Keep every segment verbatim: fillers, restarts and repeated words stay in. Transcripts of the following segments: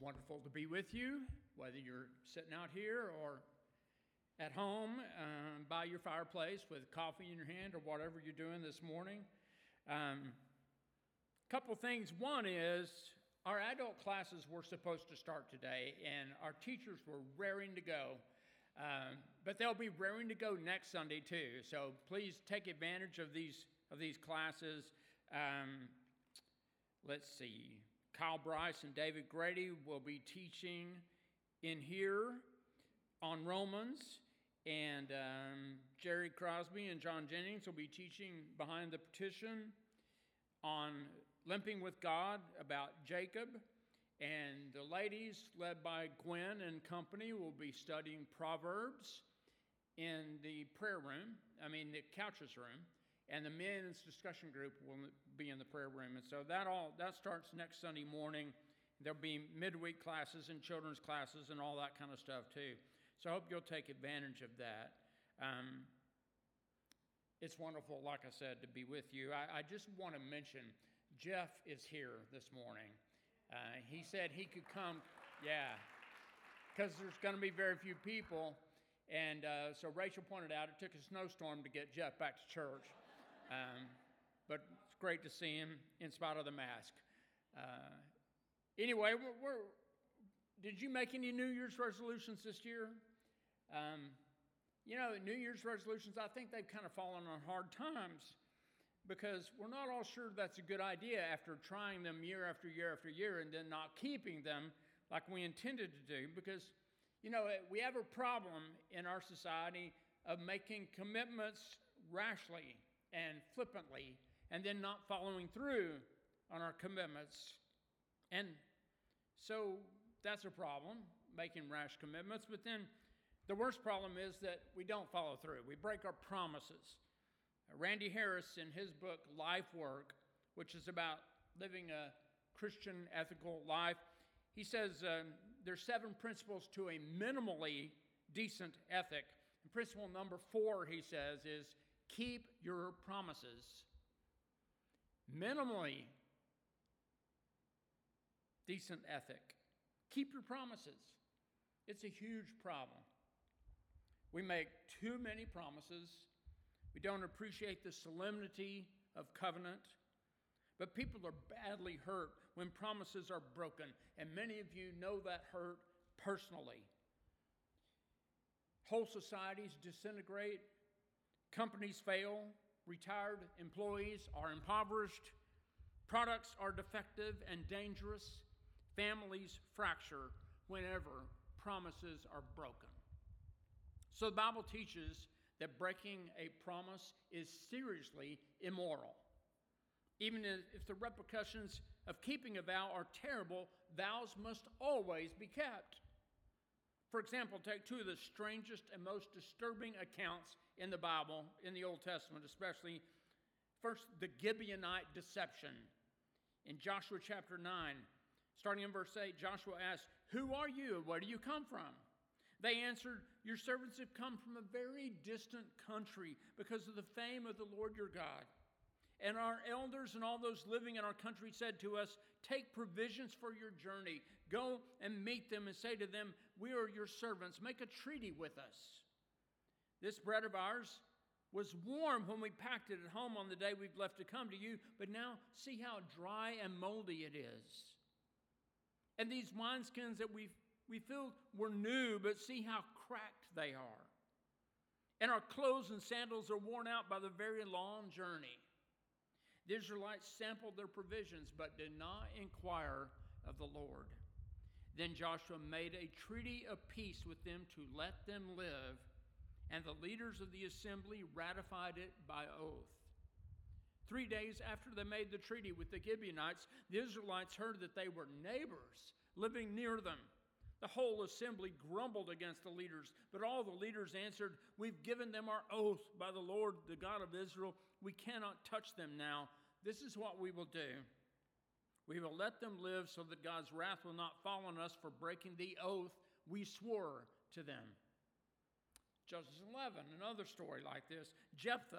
wonderful to be with you, whether you're sitting out here or at home uh, by your fireplace with coffee in your hand or whatever you're doing this morning. A um, couple things. One is our adult classes were supposed to start today, and our teachers were raring to go. Um, but they'll be raring to go next Sunday too. So please take advantage of these of these classes. Um, let's see. Kyle Bryce and David Grady will be teaching in here on Romans, and um, Jerry Crosby and John Jennings will be teaching behind the petition on limping with God about Jacob, and the ladies, led by Gwen and company, will be studying Proverbs in the prayer room, I mean the couches room, and the men's discussion group will be in the prayer room. And so that all that starts next Sunday morning. There'll be midweek classes and children's classes and all that kind of stuff too. So I hope you'll take advantage of that. Um, it's wonderful, like I said, to be with you. I, I just want to mention Jeff is here this morning. Uh, he said he could come, yeah, because there's going to be very few people. And uh, so Rachel pointed out it took a snowstorm to get Jeff back to church. Um, but it's great to see him in spite of the mask. Uh, anyway, we're, we're, did you make any New Year's resolutions this year? Um, you know, New Year's resolutions, I think they've kind of fallen on hard times because we're not all sure that's a good idea after trying them year after year after year and then not keeping them like we intended to do. Because, you know, we have a problem in our society of making commitments rashly and flippantly, and then not following through on our commitments. And so that's a problem, making rash commitments. But then the worst problem is that we don't follow through. We break our promises. Randy Harris, in his book, Life Work, which is about living a Christian ethical life, he says um, there's seven principles to a minimally decent ethic. And principle number four, he says, is keep your promises. Minimally decent ethic. Keep your promises. It's a huge problem. We make too many promises. We don't appreciate the solemnity of covenant. But people are badly hurt when promises are broken. And many of you know that hurt personally. Whole societies disintegrate. Companies fail, retired employees are impoverished, products are defective and dangerous, families fracture whenever promises are broken. So the Bible teaches that breaking a promise is seriously immoral. Even if the repercussions of keeping a vow are terrible, vows must always be kept. For example, take two of the strangest and most disturbing accounts in the Bible, in the Old Testament especially. First, the Gibeonite deception. In Joshua chapter nine, starting in verse eight, Joshua asked, "Who are you and where do you come from?" They answered, "Your servants have come from a very distant country because of the fame of the Lord your God. And our elders and all those living in our country said to us, 'Take provisions for your journey. Go and meet them and say to them, we are your servants. Make a treaty with us. This bread of ours was warm when we packed it at home on the day we've left to come to you, but now see how dry and moldy it is. And these wineskins that we we filled were new, but see how cracked they are. And our clothes and sandals are worn out by the very long journey.' The Israelites sampled their provisions, but did not inquire of the Lord. Then Joshua made a treaty of peace with them to let them live, and the leaders of the assembly ratified it by oath. Three days after they made the treaty with the Gibeonites, the Israelites heard that they were neighbors living near them. The whole assembly grumbled against the leaders, but all the leaders answered, 'We've given them our oath by the Lord, the God of Israel. We cannot touch them now. This is what we will do. We will let them live so that God's wrath will not fall on us for breaking the oath we swore to them.'" Judges eleven, another story like this. Jephthah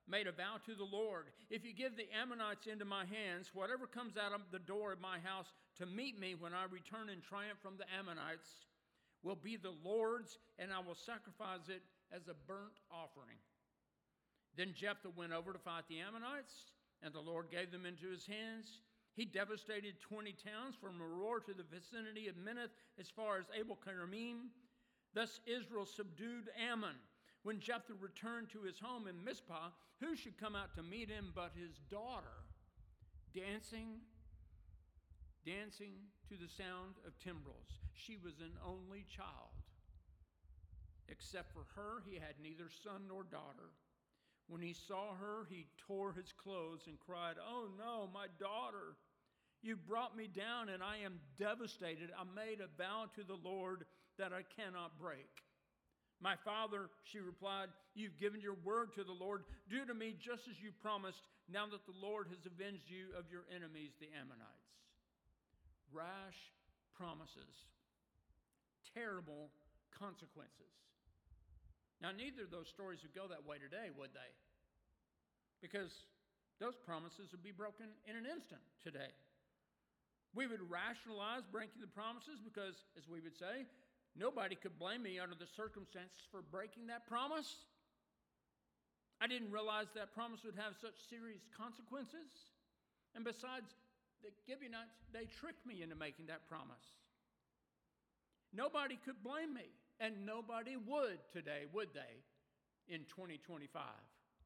made a vow to the Lord, if you give the Ammonites into my hands, whatever comes out of the door of my house to meet me when I return in triumph from the Ammonites will be the Lord's, and I will sacrifice it as a burnt offering. Then Jephthah went over to fight the Ammonites, and the Lord gave them into his hands. He devastated twenty towns from Aroer to the vicinity of Minnith as far as Abel-Keramim. Thus Israel subdued Ammon. When Jephthah returned to his home in Mizpah, who should come out to meet him but his daughter, dancing, dancing to the sound of timbrels. She was an only child. Except for her, he had neither son nor daughter. When he saw her, he tore his clothes and cried, "Oh no, my daughter! You brought me down, and I am devastated. I made a vow to the Lord that I cannot break." "My father," she replied, "you've given your word to the Lord. Do to me just as you promised, now that the Lord has avenged you of your enemies, the Ammonites." Rash promises, terrible consequences. Now, neither of those stories would go that way today, would they? Because those promises would be broken in an instant today. We would rationalize breaking the promises because, as we would say, nobody could blame me under the circumstances for breaking that promise. I didn't realize that promise would have such serious consequences. And besides, the Gibeonites, they tricked me into making that promise. Nobody could blame me, and nobody would today, would they, in twenty twenty-five?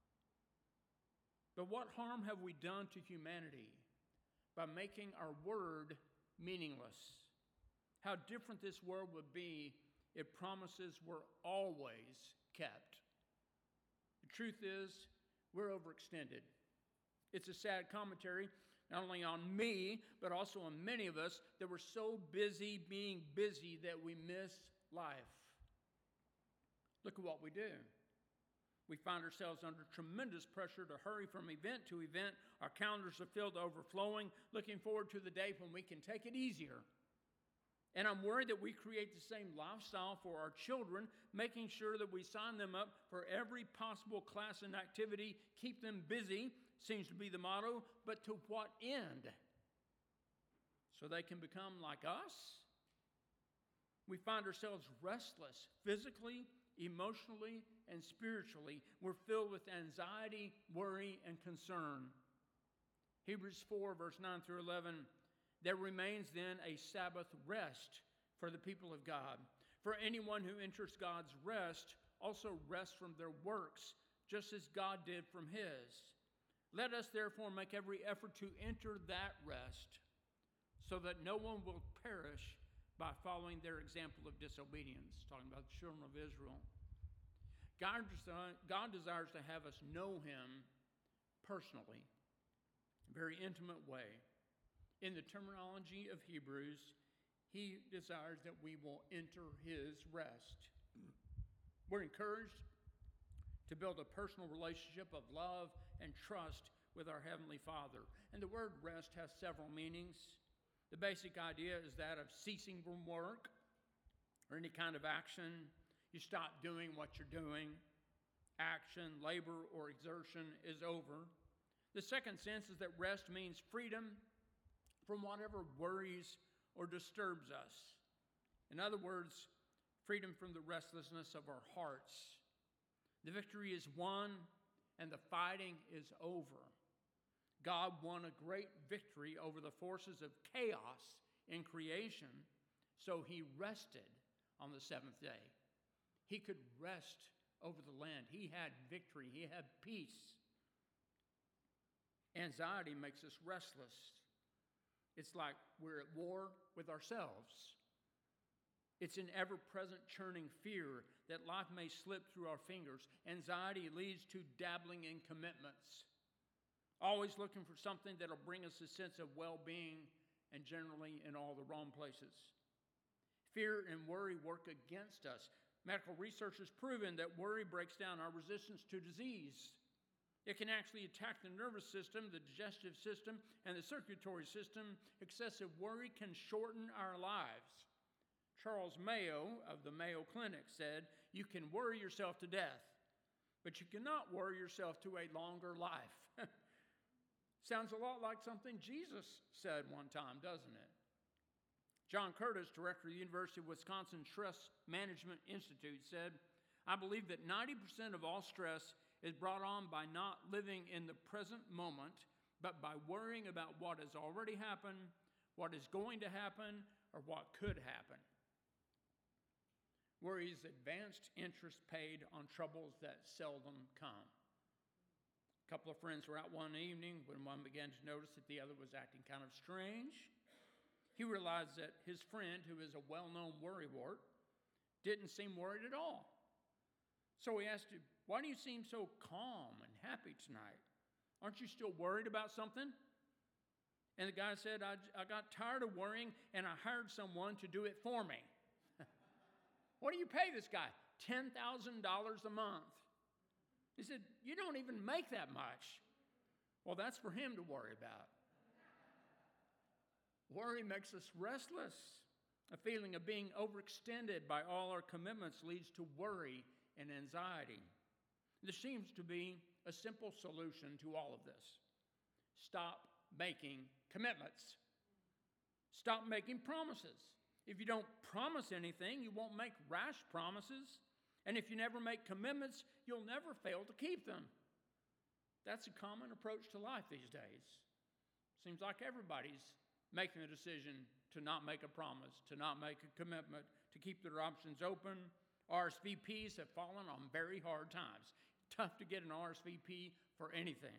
But what harm have we done to humanity by making our word meaningless? How different this world would be if promises were always kept. The truth is, we're overextended. It's a sad commentary, not only on me, but also on many of us, that we're so busy being busy that we miss life. Look at what we do. We find ourselves under tremendous pressure to hurry from event to event. Our calendars are filled to overflowing, looking forward to the day when we can take it easier. And I'm worried that we create the same lifestyle for our children, making sure that we sign them up for every possible class and activity, keep them busy, seems to be the motto, but to what end? So they can become like us? We find ourselves restless physically, emotionally, and spiritually. We're filled with anxiety, worry, and concern. Hebrews four, verse nine through eleven, there remains then a Sabbath rest for the people of God. For anyone who enters God's rest also rests from their works, just as God did from his. Let us therefore make every effort to enter that rest, so that no one will perish by following their example of disobedience. Talking about the children of Israel. God, God desires to have us know him personally, a very intimate way. In the terminology of Hebrews, he desires that we will enter his rest. We're encouraged to build a personal relationship of love and trust with our Heavenly Father. And the word rest has several meanings. The basic idea is that of ceasing from work or any kind of action. You stop doing what you're doing. Action, labor, or exertion is over. The second sense is that rest means freedom from whatever worries or disturbs us. In other words, freedom from the restlessness of our hearts. The victory is won and the fighting is over. God won a great victory over the forces of chaos in creation, so he rested on the seventh day. He could rest over the land. He had victory. He had peace. Anxiety makes us restless. It's like we're at war with ourselves. It's an ever-present churning fear that life may slip through our fingers. Anxiety leads to dabbling in commitments, always looking for something that'll bring us a sense of well-being, and generally in all the wrong places. Fear and worry work against us. Medical research has proven that worry breaks down our resistance to disease. It can actually attack the nervous system, the digestive system, and the circulatory system. Excessive worry can shorten our lives. Charles Mayo of the Mayo Clinic said, "You can worry yourself to death, but you cannot worry yourself to a longer life. Sounds a lot like something Jesus said one time, doesn't it? John Curtis, director of the University of Wisconsin Stress Management Institute, said, "I believe that ninety percent of all stress is brought on by not living in the present moment, but by worrying about what has already happened, what is going to happen, or what could happen." Worry is advanced interest paid on troubles that seldom come. A couple of friends were out one evening when one began to notice that the other was acting kind of strange. He realized that his friend, who is a well-known worrywart, didn't seem worried at all. So he asked him, "Why do you seem so calm and happy tonight? Aren't you still worried about something?" And the guy said, I, I got tired of worrying, and I hired someone to do it for me. What do you pay this guy? ten thousand dollars a month. He said, "You don't even make that much." Well, that's for him to worry about. Worry makes us restless. A feeling of being overextended by all our commitments leads to worry and anxiety. There seems to be a simple solution to all of this. Stop making commitments. Stop making promises. If you don't promise anything, you won't make rash promises. And if you never make commitments, you'll never fail to keep them. That's a common approach to life these days. Seems like everybody's making a decision to not make a promise, to not make a commitment, to keep their options open. R S V Ps have fallen on very hard times. Tough to get an R S V P for anything.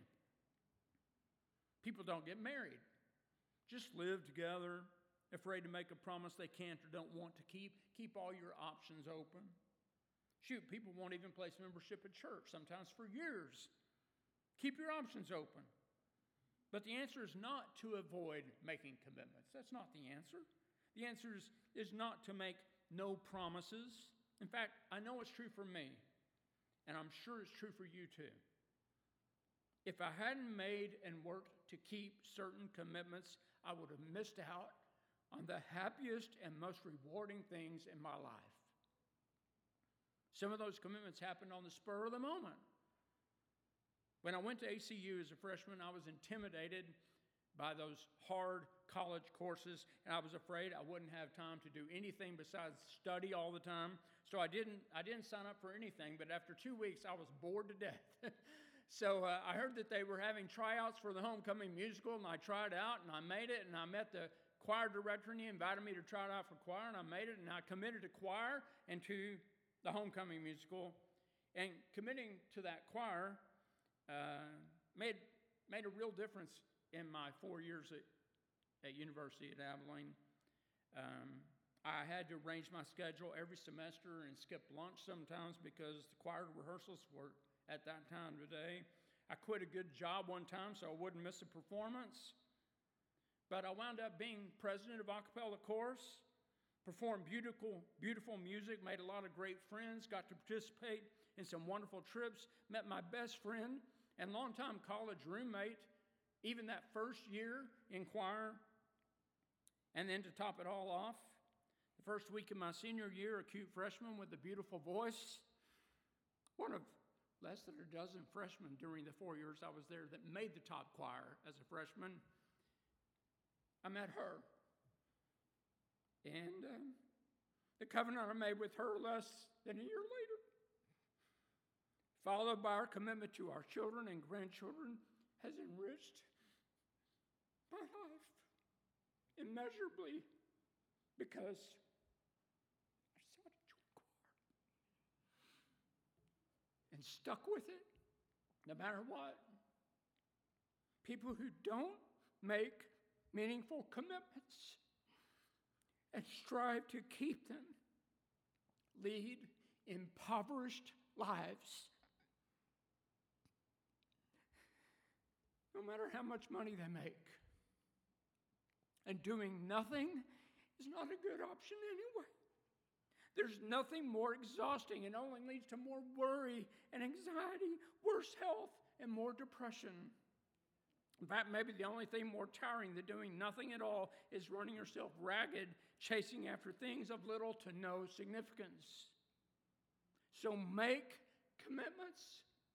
People don't get married. Just live together, afraid to make a promise they can't or don't want to keep. Keep all your options open. Shoot, people won't even place membership at church, sometimes for years. Keep your options open. But the answer is not to avoid making commitments. That's not the answer. The answer is, is not to make no promises. In fact, I know it's true for me, and I'm sure it's true for you too. If I hadn't made and worked to keep certain commitments, I would have missed out on the happiest and most rewarding things in my life. Some of those commitments happened on the spur of the moment. When I went to A C U as a freshman, I was intimidated by those hard college courses, and I was afraid I wouldn't have time to do anything besides study all the time. So I didn't I didn't sign up for anything, but after two weeks, I was bored to death. So uh, I heard that they were having tryouts for the homecoming musical, and I tried out, and I made it, and I met the choir director, and he invited me to try it out for choir, and I made it, and I committed to choir and to the homecoming musical. And committing to that choir uh, made, made a real difference in my four years at, at University at Abilene. Um, I had to arrange my schedule every semester and skip lunch sometimes because the choir rehearsals were at that time of the day. I quit a good job one time so I wouldn't miss a performance. But I wound up being president of Acapella Chorus, performed beautiful, beautiful music, made a lot of great friends, got to participate in some wonderful trips, met my best friend and longtime college roommate, even that first year in choir. And then to top it all off, the first week of my senior year, a cute freshman with a beautiful voice, one of less than a dozen freshmen during the four years I was there that made the top choir as a freshman. I met her. And uh, the covenant I made with her less than a year later, followed by our commitment to our children and grandchildren, has enriched my life immeasurably because I decided to join choir and stuck with it no matter what. People who don't make meaningful commitments and strive to keep them lead impoverished lives. No matter how much money they make. And doing nothing is not a good option anyway. There's nothing more exhausting and only leads to more worry and anxiety, worse health, and more depression. In fact, maybe the only thing more tiring than doing nothing at all is running yourself ragged, chasing after things of little to no significance. So make commitments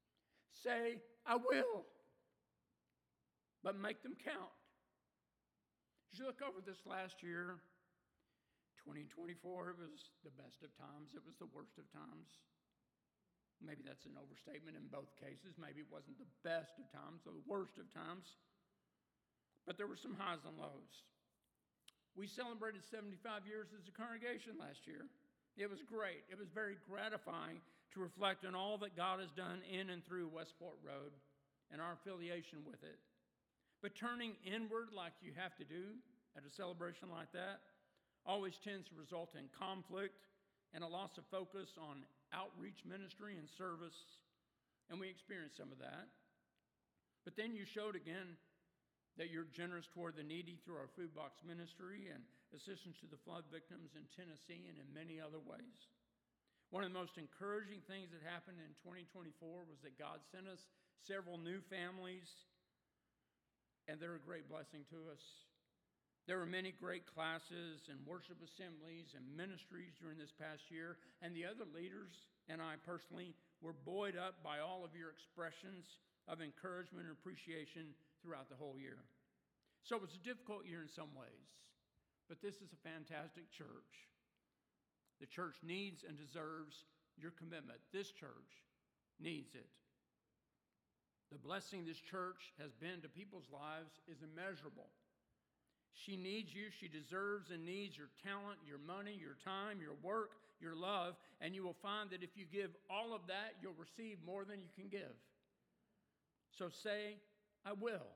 Say, I will. But make them count. As you look over this last year, twenty twenty-four, it was the best of times. It was the worst of times. Maybe that's an overstatement in both cases. Maybe it wasn't the best of times or the worst of times. But there were some highs and lows. We celebrated seventy-five years as a congregation last year. It was great. It was very gratifying to reflect on all that God has done in and through Westport Road and our affiliation with it. But turning inward like you have to do at a celebration like that always tends to result in conflict and a loss of focus on outreach ministry and service, and we experienced some of that. But then you showed again that you're generous toward the needy through our food box ministry and assistance to the flood victims in Tennessee and in many other ways. One of the most encouraging things that happened in twenty twenty-four was that God sent us several new families, and they're a great blessing to us. There were many great classes and worship assemblies and ministries during this past year, and the other leaders and I personally were buoyed up by all of your expressions of encouragement and appreciation throughout the whole year. So it was a difficult year in some ways, but this is a fantastic church. The church needs and deserves your commitment. This church needs it. The blessing this church has been to people's lives is immeasurable. She needs you. She deserves and needs your talent, your money, your time, your work, your love, and you will find that if you give all of that, you'll receive more than you can give. So say, I will.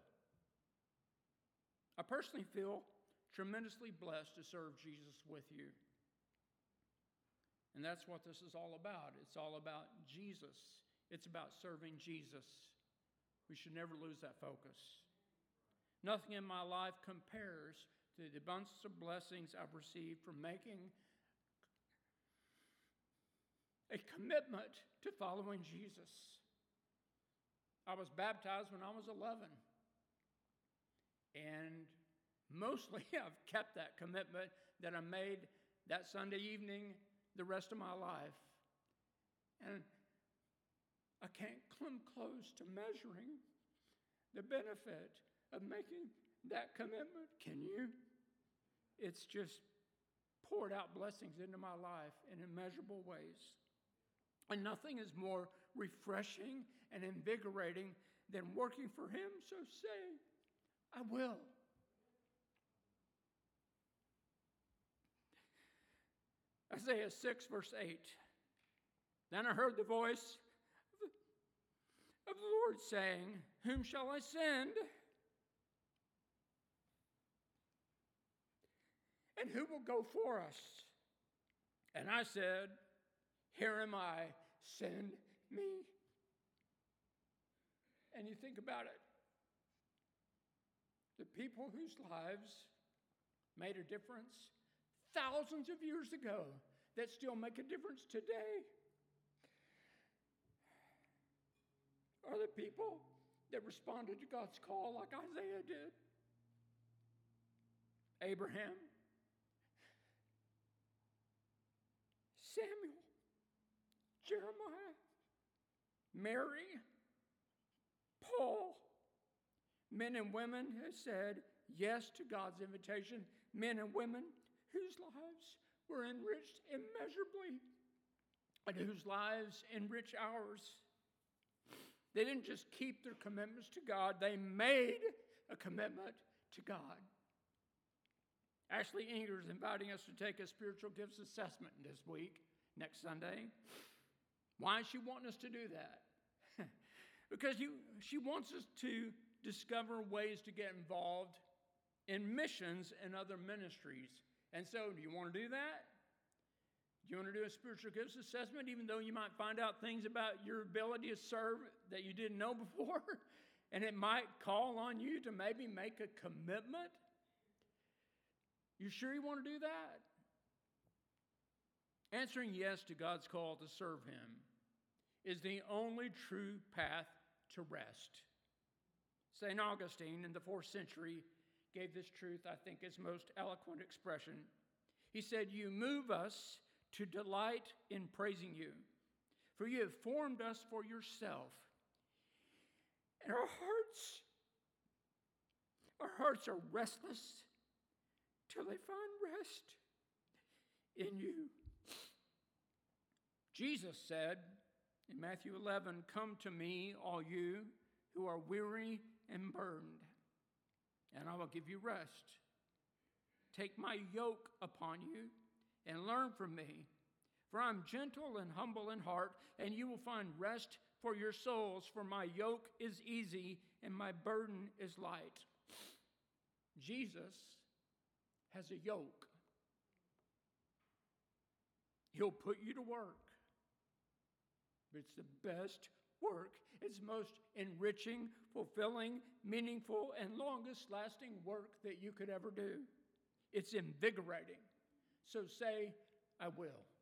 I personally feel tremendously blessed to serve Jesus with you. And that's what this is all about. It's all about Jesus. It's about serving Jesus. We should never lose that focus. Nothing in my life compares to the abundance of blessings I've received from making a commitment to following Jesus. I was baptized when I was eleven. And mostly I've kept that commitment that I made that Sunday evening the rest of my life. And I can't come close to measuring the benefit of making that commitment. Can you? It's just poured out blessings into my life in immeasurable ways. And nothing is more refreshing and invigorating than working for Him. So say, I will. Isaiah six, verse eight. Then I heard the voice of the Lord saying, whom shall I send? And who will go for us? And I said, here am I, send me. And you think about it. The people whose lives made a difference thousands of years ago that still make a difference today are the people that responded to God's call like Isaiah did. Abraham, Samuel, Jeremiah, Mary, Paul, men and women who said yes to God's invitation, men and women whose lives were enriched immeasurably and whose lives enrich ours. They didn't just keep their commitments to God, they made a commitment to God. Ashley Inger is inviting us to take a spiritual gifts assessment this week, next Sunday. Why is she wanting us to do that? Because you, she wants us to discover ways to get involved in missions and other ministries. And so, do you want to do that? Do you want to do a spiritual gifts assessment, even though you might find out things about your ability to serve that you didn't know before? And it might call on you to maybe make a commitment? You sure you want to do that? Answering yes to God's call to serve Him is the only true path to rest. Saint Augustine in the fourth century gave this truth, I think, its most eloquent expression. He said, you move us to delight in praising you, for you have formed us for yourself. And our hearts, our hearts are restless till they find rest in you. Jesus said in Matthew eleven, "Come to me, all you who are weary and burdened, and I will give you rest. Take my yoke upon you and learn from me, for I am gentle and humble in heart, and you will find rest for your souls, for my yoke is easy and my burden is light." Jesus has a yoke. He'll put you to work. But it's the best work. It's most enriching, fulfilling, meaningful, and longest lasting work that you could ever do. It's invigorating. So say, "I will."